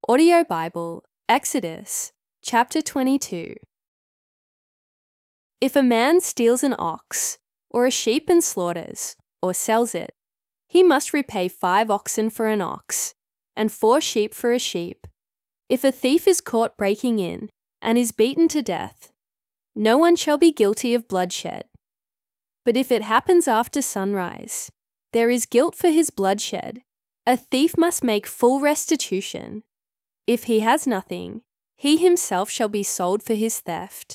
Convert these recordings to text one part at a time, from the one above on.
Audio Bible, Exodus, chapter 22. If a man steals an ox, or a sheep and slaughters, or sells it, he must repay 5 oxen for an ox, and 4 sheep for a sheep. If a thief is caught breaking in, and is beaten to death, no one shall be guilty of bloodshed. But if it happens after sunrise, there is guilt for his bloodshed. A thief must make full restitution. If he has nothing, he himself shall be sold for his theft.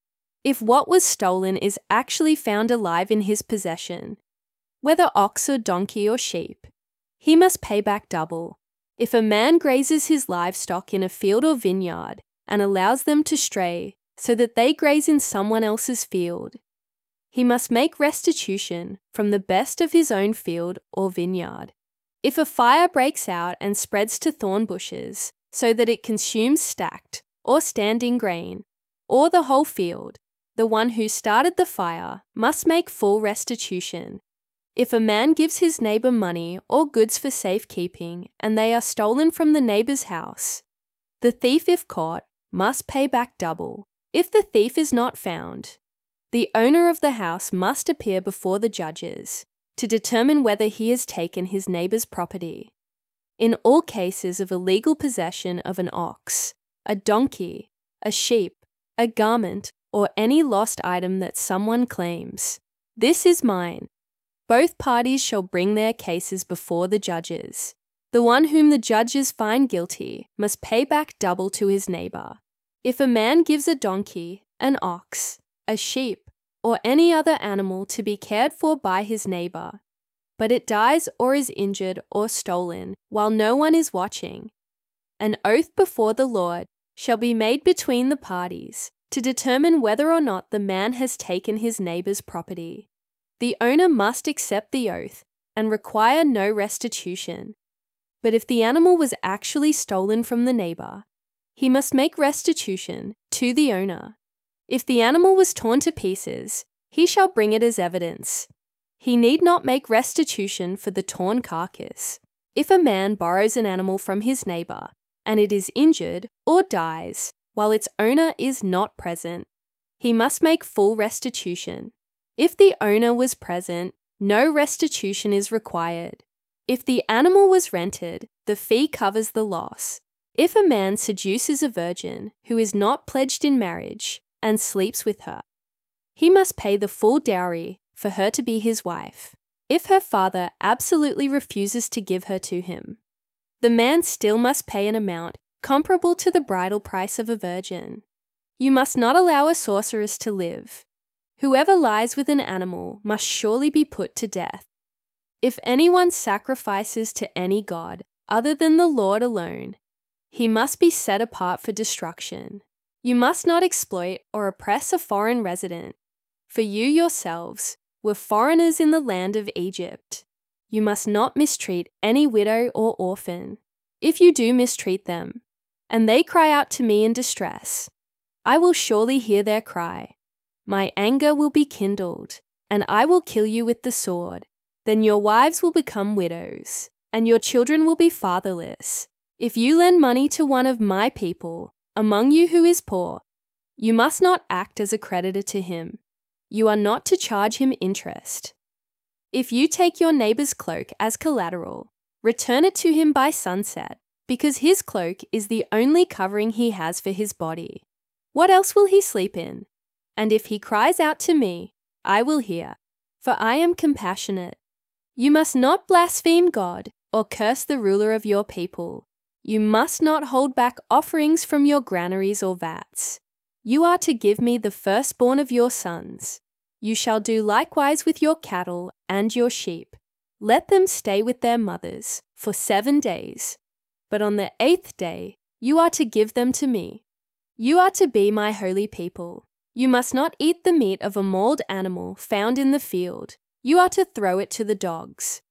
If what was stolen is actually found alive in his possession, whether ox or donkey or sheep, he must pay back double. If a man grazes his livestock in a field or vineyard and allows them to stray so that they graze in someone else's field, he must make restitution from the best of his own field or vineyard. If a fire breaks out and spreads to thorn bushes so that it consumes stacked or standing grain, or the whole field, the one who started the fire must make full restitution. If a man gives his neighbor money or goods for safekeeping and they are stolen from the neighbor's house, the thief, if caught, must pay back double. If the thief is not found, the owner of the house must appear before the judges to determine whether he has taken his neighbor's property. In all cases of illegal possession of an ox, a donkey, a sheep, a garment, or any lost item that someone claims, "This is mine," both parties shall bring their cases before the judges. The one whom the judges find guilty must pay back double to his neighbor. If a man gives a donkey, an ox, a sheep, or any other animal to be cared for by his neighbor, but it dies or is injured or stolen while no one is watching, an oath before the Lord shall be made between the parties to determine whether or not the man has taken his neighbor's property. The owner must accept the oath and require no restitution. But if the animal was actually stolen from the neighbor, he must make restitution to the owner. If the animal was torn to pieces, he shall bring it as evidence. He need not make restitution for the torn carcass. If a man borrows an animal from his neighbor and it is injured or dies while its owner is not present, he must make full restitution. If the owner was present, no restitution is required. If the animal was rented, the fee covers the loss. If a man seduces a virgin who is not pledged in marriage and sleeps with her, he must pay the full dowry for her to be his wife. If her father absolutely refuses to give her to him, the man still must pay an amount comparable to the bridal price of a virgin. You must not allow a sorceress to live. Whoever lies with an animal must surely be put to death. If anyone sacrifices to any god other than the Lord alone, he must be set apart for destruction. You must not exploit or oppress a foreign resident, for you yourselves were foreigners in the land of Egypt. You must not mistreat any widow or orphan. If you do mistreat them, and they cry out to me in distress, I will surely hear their cry. My anger will be kindled, and I will kill you with the sword. Then your wives will become widows, and your children will be fatherless. If you lend money to one of my people, among you who is poor, you must not act as a creditor to him. You are not to charge him interest. If you take your neighbor's cloak as collateral, return it to him by sunset, because his cloak is the only covering he has for his body. What else will he sleep in? And if he cries out to me, I will hear, for I am compassionate. You must not blaspheme God or curse the ruler of your people. You must not hold back offerings from your granaries or vats. You are to give me the firstborn of your sons. You shall do likewise with your cattle and your sheep. Let them stay with their mothers for 7 days. But on the 8th day, you are to give them to me. You are to be my holy people. You must not eat the meat of a mauled animal found in the field. You are to throw it to the dogs.